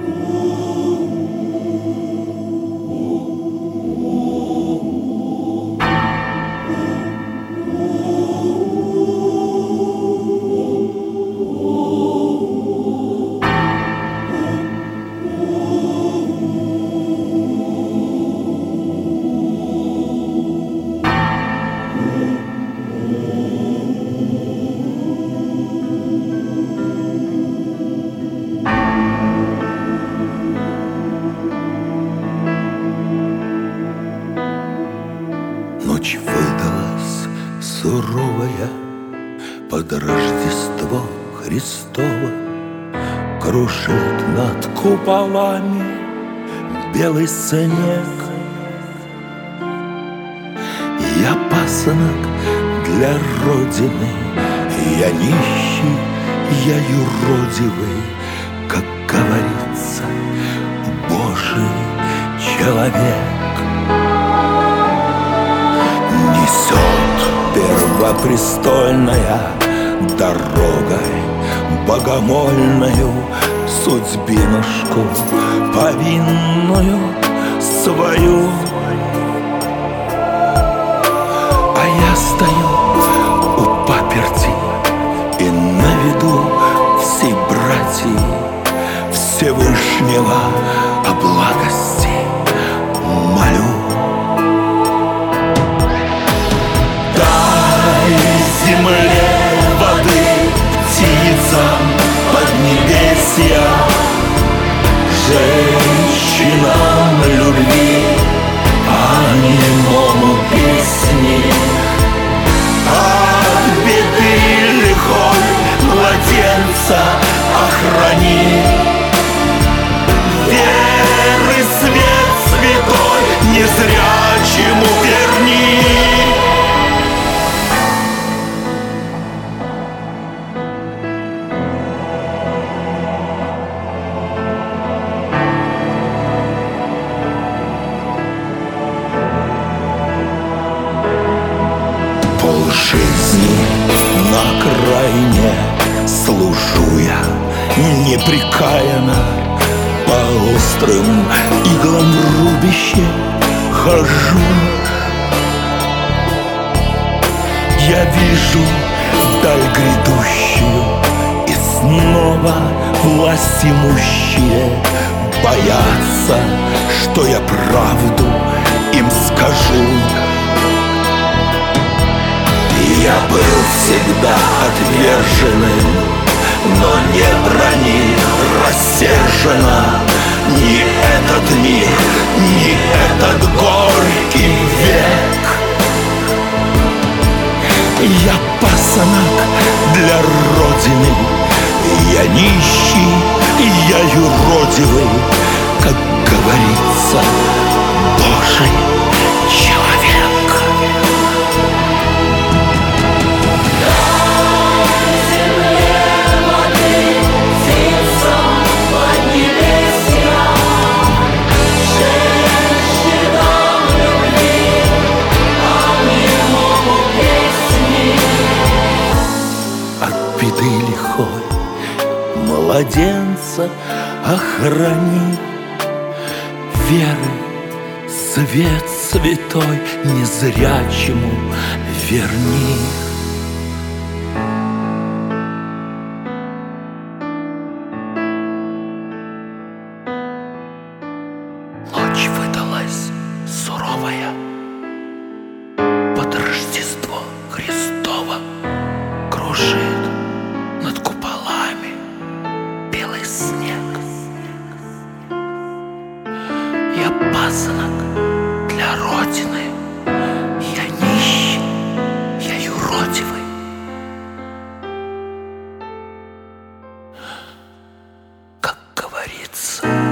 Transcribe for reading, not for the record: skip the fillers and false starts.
Ночь выдалась суровая под Рождество Христово. Кружит над куполами белый снег. Я пасынок для Родины, я нищий, я юродивый, как говорится, Божий человек. Несет первопрестольная дорогой богомольною судьбинушку повинную свою. А я стою у паперти и на виду всей братьи Всевышнего о благости молю. Земле воды, птицам поднебесья, женщинам любви, а немому песни. От беды лихой младенца охрани, веры свет святой незрячему верни. Полжизни на окраине служу я непрекаянно, по острым иглам рубище хожу. Я вижу даль грядущую, и снова власть имущие боятся, что я правду им скажу. Я был всегда отверженным, но не брони рассержена ни этот мир, ни этот горький век. Я пасынок для Родины, я нищий, я юродивый, как говорится, Божий человек. Беды лихой младенца охрани, веры свет святой незрячему верни. Ночь выдалась суровая под Рождество Христово. Кружит над куполами белый снег. Я пасынок для Родины, я нищий, я юродивый, как говорится.